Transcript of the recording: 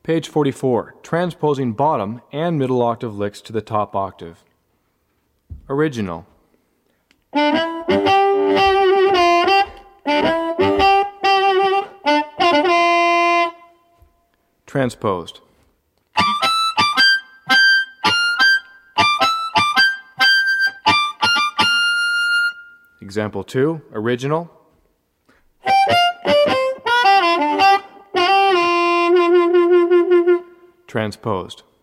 Page 44. Transposing bottom and middle octave licks to the top octave. Original. Transposed. Example 2. Original. Transposed.